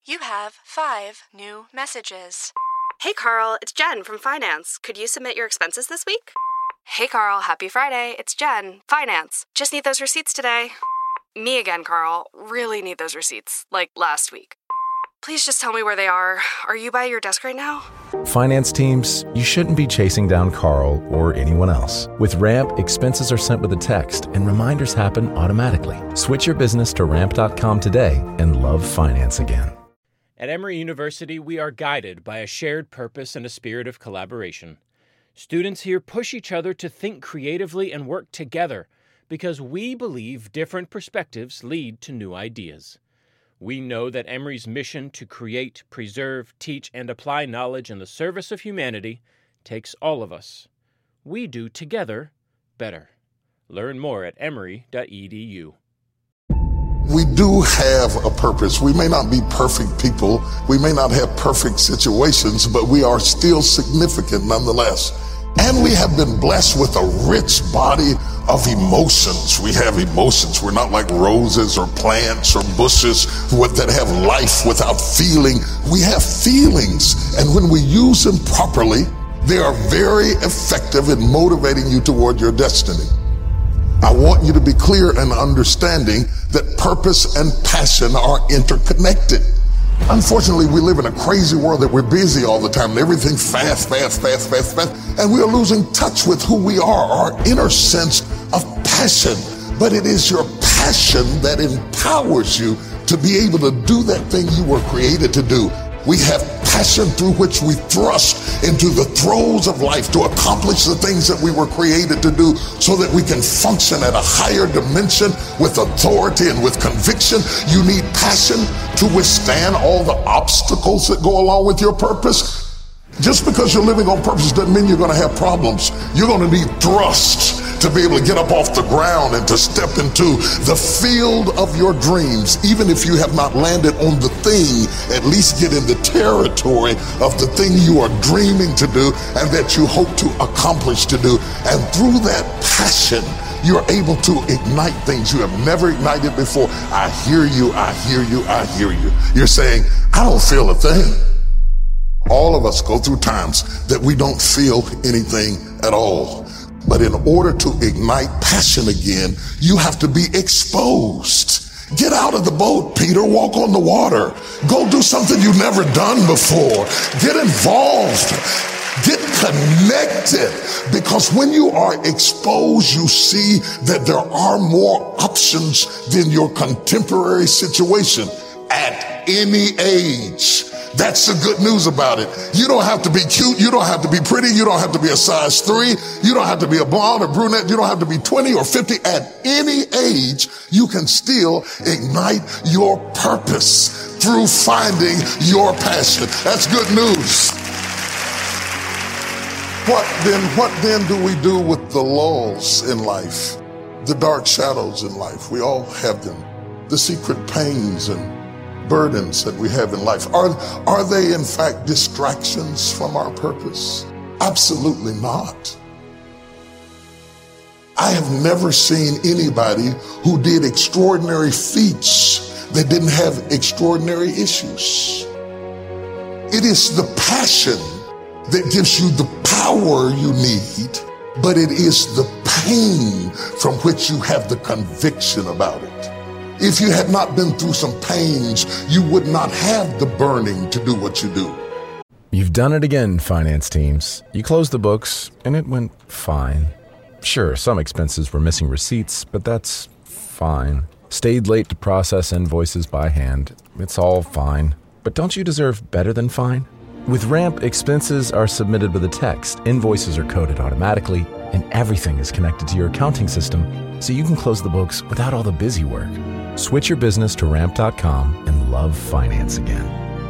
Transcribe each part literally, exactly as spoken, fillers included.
You have five new messages. Hey Carl, it's Jen from Finance. Could you submit your expenses this week? Hey Carl, happy Friday. It's Jen, Finance. Just need those receipts today. Me again, Carl. Really need those receipts, like last week. Please just tell me where they are. Are you by your desk right now? Finance teams, you shouldn't be chasing down Carl or anyone else. With Ramp, expenses are sent with a text and reminders happen automatically. Switch your business to ramp dot com today and love finance again. At Emory University, we are guided by a shared purpose and a spirit of collaboration. Students here push each other to think creatively and work together because we believe different perspectives lead to new ideas. We know that Emory's mission to create, preserve, teach, and apply knowledge in the service of humanity takes all of us. We do together better. Learn more at emory dot e d u. We do have a purpose. We may not be perfect people. We may not have perfect situations, but we are still significant nonetheless. And we have been blessed with a rich body of emotions. We have emotions. We're not like roses or plants or bushes that have life without feeling. We have feelings. And when we use them properly, they are very effective in motivating you toward your destiny. I want you to be clear and understanding that purpose and passion are interconnected. Unfortunately, we live in a crazy world that we're busy all the time and everything fast, fast, fast, fast, fast. And we are losing touch with who we are, our inner sense of passion. But it is your passion that empowers you to be able to do that thing you were created to do. We have passion through which we thrust into the throes of life to accomplish the things that we were created to do so that we can function at a higher dimension with authority and with conviction. You need passion to withstand all the obstacles that go along with your purpose. Just because you're living on purpose doesn't mean you're going to have problems. You're going to need thrust to be able to get up off the ground and to step into the field of your dreams. Even if you have not landed on the thing, at least get in the territory of the thing you are dreaming to do and that you hope to accomplish to do. And through that passion, you're able to ignite things you have never ignited before. I hear you, I hear you, I hear you. You're saying, I don't feel a thing. All of us go through times that we don't feel anything at all. But in order to ignite passion again, you have to be exposed. Get out of the boat, Peter. Walk on the water. Go do something you've never done before. Get involved. Get connected. Because when you are exposed, you see that there are more options than your contemporary situation at any age. That's the good news about it. You don't have to be cute. You don't have to be pretty. You don't have to be a size three. You don't have to be a blonde or brunette. You don't have to be twenty or fifty. At any age, you can still ignite your purpose through finding your passion. That's good news. What then, what then do we do with the lulls in life? The dark shadows in life. We all have them. The secret pains and burdens that we have in life. Are, are they in fact distractions from our purpose? Absolutely not. I have never seen anybody who did extraordinary feats that didn't have extraordinary issues. It is the passion that gives you the power you need, but it is the pain from which you have the conviction about it. If you had not been through some pains, you would not have the burning to do what you do. You've done it again, finance teams. You closed the books, and it went fine. Sure, some expenses were missing receipts, but that's fine. Stayed late to process invoices by hand. It's all fine. But don't you deserve better than fine? With Ramp, expenses are submitted with a text, invoices are coded automatically, and everything is connected to your accounting system, so you can close the books without all the busy work. Switch your business to ramp dot com and love finance again.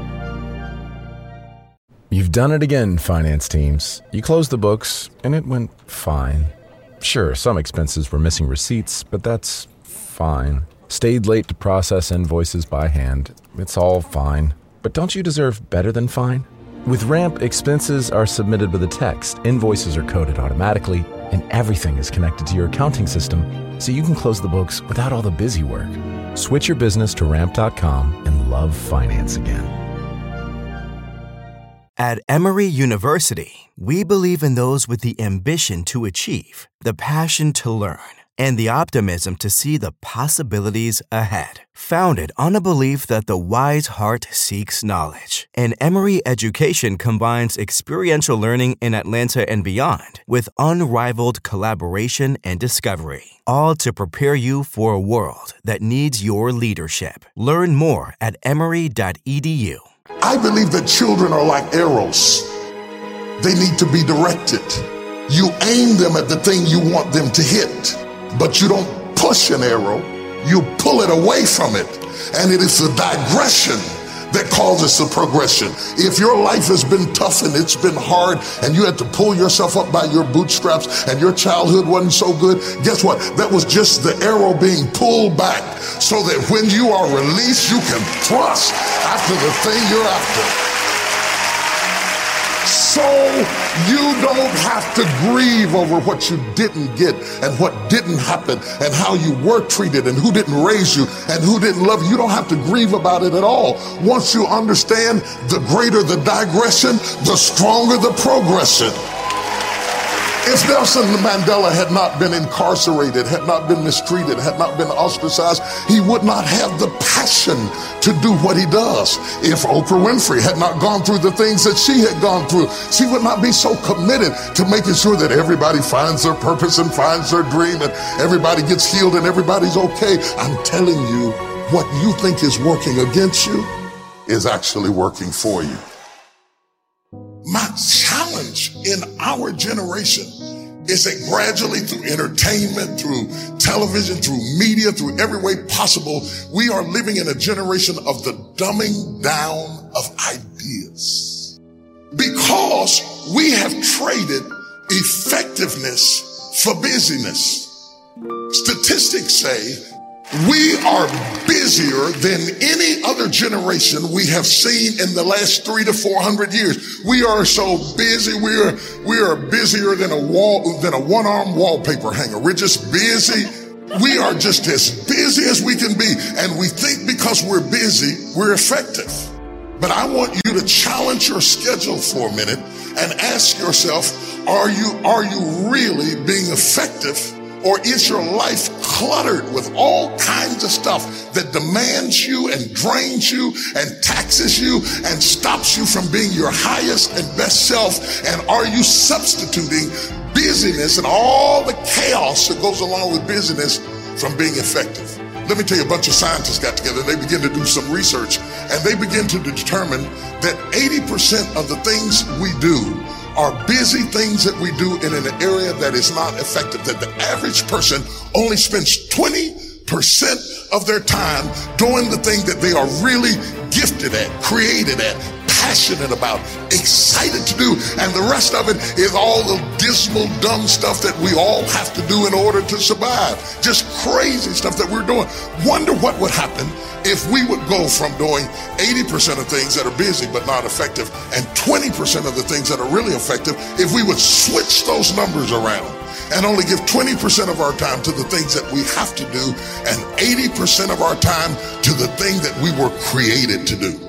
You've done it again, finance teams. You closed the books, and it went fine. Sure, some expenses were missing receipts, but that's fine. Stayed late to process invoices by hand. It's all fine. But don't you deserve better than fine? With Ramp, expenses are submitted with a text, invoices are coded automatically, and everything is connected to your accounting system, so you can close the books without all the busy work. Switch your business to ramp dot com and love finance again. At Emory University, we believe in those with the ambition to achieve, the passion to learn, and the optimism to see the possibilities ahead. Founded on a belief that the wise heart seeks knowledge, and Emory education combines experiential learning in Atlanta and beyond with unrivaled collaboration and discovery, all to prepare you for a world that needs your leadership. Learn more at emory dot e d u. I believe that children are like arrows. They need to be directed. You aim them at the thing you want them to hit, but you don't push an arrow, you pull it away from it. And it is the digression that causes the progression. If your life has been tough and it's been hard and you had to pull yourself up by your bootstraps and your childhood wasn't so good, guess what? That was just the arrow being pulled back so that when you are released, you can thrust after the thing you're after. So you don't have to grieve over what you didn't get and what didn't happen and how you were treated and who didn't raise you and who didn't love you. You don't have to grieve about it at all. Once you understand, the greater the digression, the stronger the progression. If Nelson Mandela had not been incarcerated, had not been mistreated, had not been ostracized, he would not have the passion to do what he does. If Oprah Winfrey had not gone through the things that she had gone through, she would not be so committed to making sure that everybody finds their purpose and finds their dream and everybody gets healed and everybody's okay. I'm telling you, what you think is working against you is actually working for you. My challenge in our generation is that gradually through entertainment, through television, through media, through every way possible, we are living in a generation of the dumbing down of ideas. Because we have traded effectiveness for busyness. Statistics say we are busier than any other generation we have seen in the last three to four hundred years. We are so busy. We are, we are busier than a wall, than a one-arm wallpaper hanger. We're just busy. We are just as busy as we can be. And we think because we're busy, we're effective. But I want you to challenge your schedule for a minute and ask yourself, are you, are you really being effective? Or is your life cluttered with all kinds of stuff that demands you and drains you and taxes you and stops you from being your highest and best self? And are you substituting busyness and all the chaos that goes along with busyness from being effective? Let me tell you, a bunch of scientists got together and they began to do some research and they begin to determine that eighty percent of the things we do are busy things that we do in an area that is not effective, that the average person only spends twenty percent of their time doing the thing that they are really gifted at, created at, passionate about, excited to do. And the rest of it is all the dismal, dumb stuff that we all have to do in order to survive. Just crazy stuff that we're doing. Wonder what would happen if we would go from doing eighty percent of things that are busy but not effective and twenty percent of the things that are really effective, if we would switch those numbers around and only give twenty percent of our time to the things that we have to do and eighty percent of our time to the thing that we were created to do.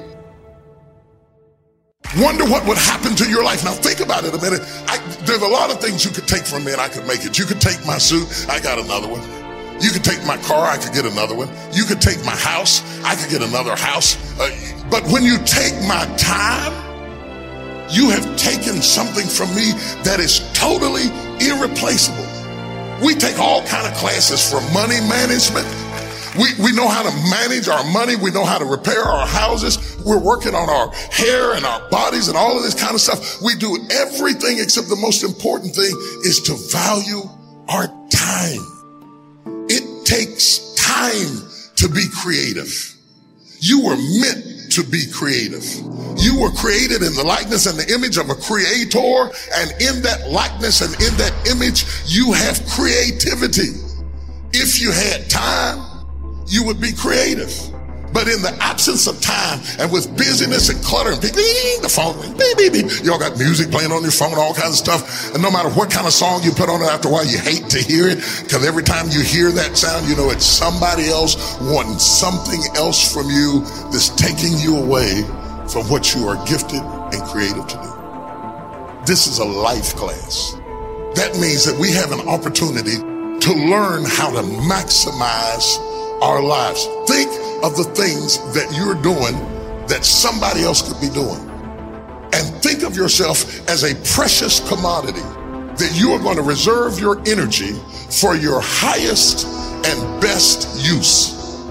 Wonder what would happen to your life. Now think about it a minute. I, there's a lot of things you could take from me and I could make it. You could take my suit. I got another one. You could take my car. I could get another one. You could take my house. I could get another house. Uh, but when you take my time, you have taken something from me that is totally irreplaceable. We take all kind of classes for money management. We, we know how to manage our money. We know how to repair our houses. We're working on our hair and our bodies and all of this kind of stuff. We do everything except the most important thing is to value our time. It takes time to be creative. You were meant to be creative. You were created in the likeness and the image of a creator. And in that likeness and in that image, you have creativity. If you had time, you would be creative. But in the absence of time and with busyness and clutter and beep, beep, the phone, beep, beep, beep, you all got music playing on your phone, all kinds of stuff. And no matter what kind of song you put on it, after a while you hate to hear it, because every time you hear that sound, you know it's somebody else wanting something else from you that's taking you away from what you are gifted and creative to do. This is a life class. That means that we have an opportunity to learn how to maximize our lives. Think of the things that you're doing that somebody else could be doing. And think of yourself as a precious commodity that you are going to reserve your energy for your highest and best use.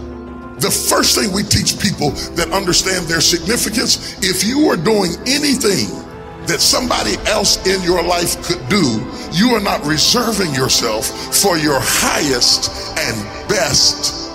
The first thing we teach people that understand their significance, if you are doing anything that somebody else in your life could do, you are not reserving yourself for your highest and best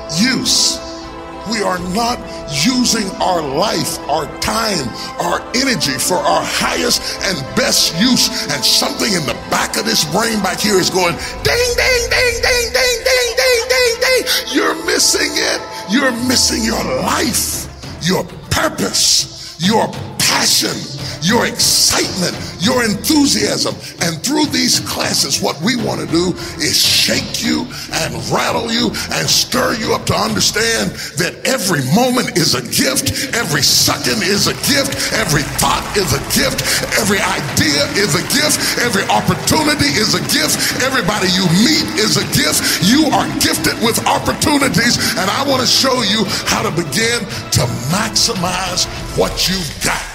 use. We are not using our life, our time, our energy for our highest and best use. And something in the back of this brain back here is going ding, ding, ding, ding, ding, ding, ding, ding, ding. You're missing it. You're missing your life, your purpose, your passion, your excitement, your enthusiasm. And through these classes, what we want to do is shake you and rattle you and stir you up to understand that every moment is a gift, every second is a gift, every thought is a gift, every idea is a gift, every opportunity is a gift, everybody you meet is a gift. You are gifted with opportunities, and I want to show you how to begin to maximize what you've got.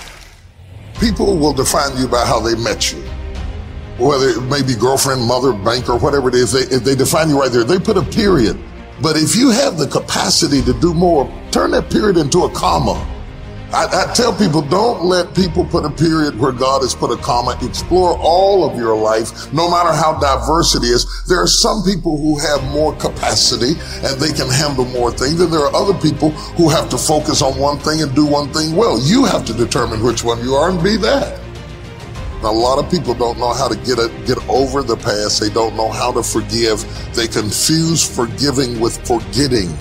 People will define you by how they met you. Whether it may be girlfriend, mother, banker, whatever it is, they, if they define you right there, they put a period. But if you have the capacity to do more, turn that period into a comma. I, I tell people, don't let people put a period where God has put a comma. Explore all of your life, no matter how diverse it is. There are some people who have more capacity and they can handle more things, and there are other people who have to focus on one thing and do one thing well. You have to determine which one you are and be that. Now, a lot of people don't know how to get a, get over the past. They don't know how to forgive. They confuse forgiving with forgetting.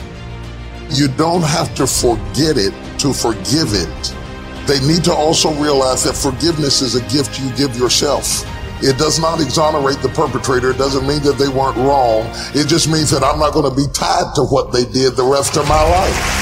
You don't have to forget it to forgive it. They need to also realize that forgiveness is a gift you give yourself. It does not exonerate the perpetrator. It doesn't mean that they weren't wrong. It just means that I'm not going to be tied to what they did the rest of my life.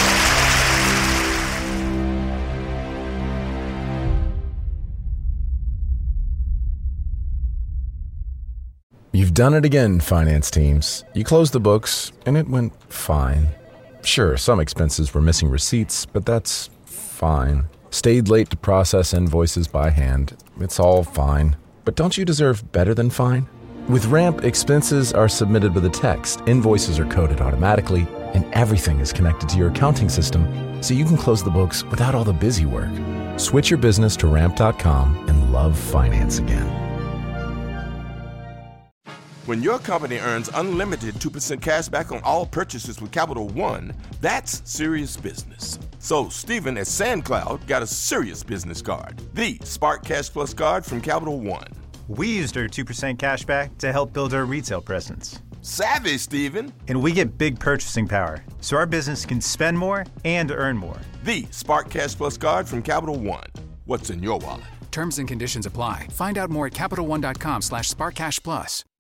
You've done it again, finance teams. You closed the books, and it went fine. Sure, some expenses were missing receipts, but that's fine. Stayed late to process invoices by hand. It's all fine. But don't you deserve better than fine? With Ramp, expenses are submitted with a text, invoices are coded automatically, and everything is connected to your accounting system, so you can close the books without all the busy work. Switch your business to ramp dot com and love finance again. When your company earns unlimited two percent cash back on all purchases with Capital One, that's serious business. So Stephen at SandCloud got a serious business card, the Spark Cash Plus card from Capital One. We used our two percent cash back to help build our retail presence. Savvy, Stephen. And we get big purchasing power, so our business can spend more and earn more. The Spark Cash Plus card from Capital One. What's in your wallet? Terms and conditions apply. Find out more at CapitalOne.com slash SparkCashPlus.